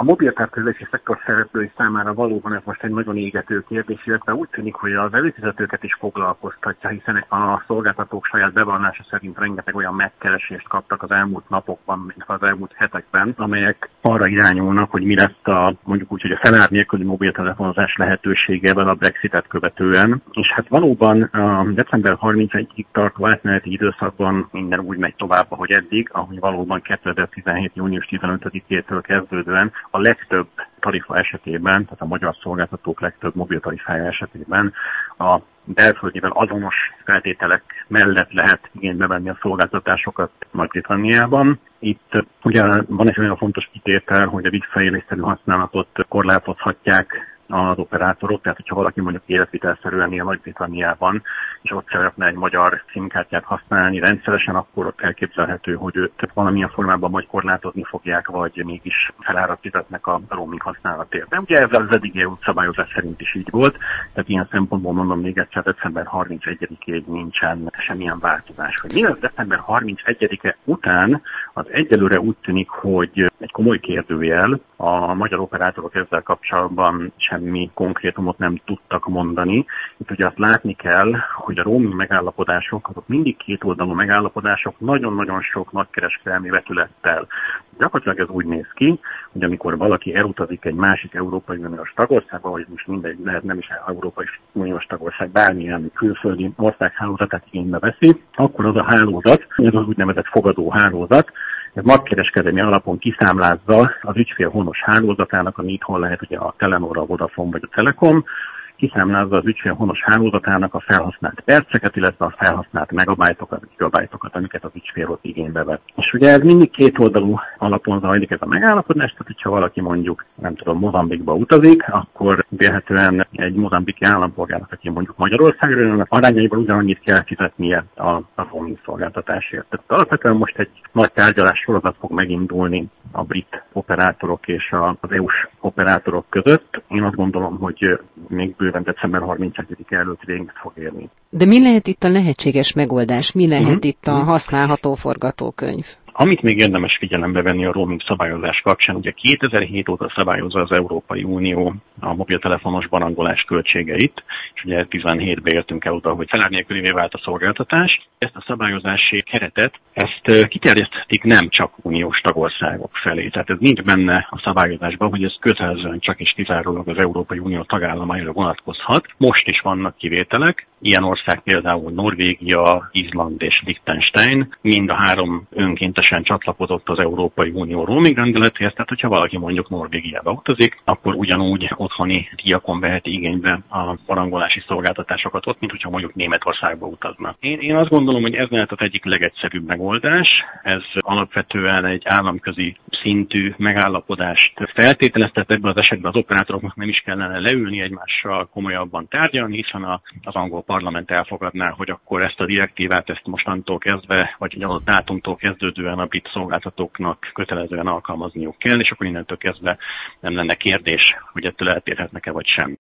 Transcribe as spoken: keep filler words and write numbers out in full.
A mobiltávközlési szektor szereplői számára valóban ez most egy nagyon égető kérdés, illetve úgy tűnik, hogy az előfizetőket is foglalkoztatja, hiszen a szolgáltatók saját bevallása szerint rengeteg olyan megkeresést kaptak az elmúlt napokban, illetve az elmúlt hetekben, amelyek arra irányulnak, hogy mi lesz a, mondjuk úgy, hogy a felár nélküli mobiltelefonozás lehetőségevel a Brexitet követően. És hát valóban a december harmincegyedikéig tartó átmeneti időszakban minden úgy megy tovább, ahogy eddig, ahogy valóban kétezer-tizenhét. június tizenötödikétől kezdődően a legtöbb tarifa esetében, tehát a magyar szolgáltatók legtöbb mobiltarifája esetében a belföldivel azonos feltételek mellett lehet igénybe venni a szolgáltatásokat Nagy-Britanniában. Itt ugye van egy olyan fontos kitétel, hogy a visszaélésszerű használatot korlátozhatják az operátorok, tehát hogyha valaki mondjuk életvitelszerűen él Nagy-Britanniában, és ott szeretne egy magyar SIM-kártyát használni rendszeresen, akkor ott elképzelhető, hogy őt valamilyen formában vagy korlátozni fogják, vagy mégis felárat fizetnek a roaming használatért. De ugye ez az eddigi é u szabályozás szerint is így volt, tehát ilyen szempontból mondom még egyszer, december harmincegyedikéig nincsen semmilyen változás. Hogy mi az december harmincegyedike után, az egyelőre úgy tűnik, hogy egy komoly kérdőjel, a magyar operátorok ezzel kapcsolatban semmi konkrétumot nem tudtak mondani. Itt ugye azt látni kell, hogy a roaming megállapodások, azok mindig kétoldalú megállapodások nagyon-nagyon sok nagykereskedelmi vetülettel. Gyakorlatilag ez úgy néz ki, hogy amikor valaki elutazik egy másik Európai Uniós tagországba, vagy most mindegy, lehet nem is Európai Uniós tagország, bármilyen külföldi ország hálózatát igénybe veszi, akkor az a hálózat, ez az úgynevezett fogadó hálózat, ez nagykereskedelmi alapon kiszámlázza az ügyfél honos hálózatának, ami itthon lehet ugye a Telenor, a Vodafone vagy a Telekom, kiszámlázza az ügyfél honos hálózatának a felhasznált perceket, illetve a felhasznált megabájtokat, gigabájtokat, amiket az ügyfél ott igénybe vett. És ugye ez mindig kétoldalú alapon zajlik ez a megállapodás, tehát hogyha valaki mondjuk, nem tudom, Mozambikba utazik, akkor vélhetően egy mozambiki állampolgárnak, aki mondjuk Magyarországra jön, arányaiban ugyanannyit kell fizetnie a, a roaming szolgáltatásért. Tehát alapvetően most egy nagy tárgyalás sorozat fog megindulni a brit operátorok és az é u-s operátorok között. Én azt gondolom, hogy még bőven december harmincegyedike előtt véget fog érni. De mi lehet itt a lehetséges megoldás? Mi lehet uh-huh. itt a uh-huh. használható forgatókönyv? Amit még érdemes figyelembe venni a roaming szabályozás kapcsán, ugye kétezer-hét óta szabályozza az Európai Unió a mobiltelefonos barangolás költségeit, és ugye tizenhétben értünk el oda, hogy felár nélkülivé vált a szolgáltatás. Ezt a szabályozási keretet, ezt kiterjeszthetik nem csak uniós tagországok felé. Tehát ez nincs benne a szabályozásban, hogy ez kötelezően csak és kizárólag az Európai Unió tagállamaira vonatkozhat. Most is vannak kivételek, ilyen ország például Norvégia, Izland és Liechtenstein, mind a három önkéntesen csatlakozott az Európai Unió roaming rendeletéhez, tehát hogyha valaki mondjuk Norvégiába utazik, akkor ugyanúgy otthoni díjakon veheti igénybe a barangolási szolgáltatásokat ott, mint hogyha mondjuk Németországba utazna. Én, én azt gondolom, hogy ez lehet az egyik legegyszerűbb megoldás. Ez alapvetően egy államközi szintű megállapodást feltételeztet, ebben az esetben az operátoroknak nem is kellene leülni egymással komolyabban tárgyalni, hiszen a, az angol parlament elfogadná, hogy akkor ezt a direktívát, ezt mostantól kezdve, vagy egy adott dátumtól kezdődően a brit szolgáltatóknak kötelezően alkalmazniuk kell, és akkor innentől kezdve nem lenne kérdés, hogy ettől eltérhetnek-e vagy sem.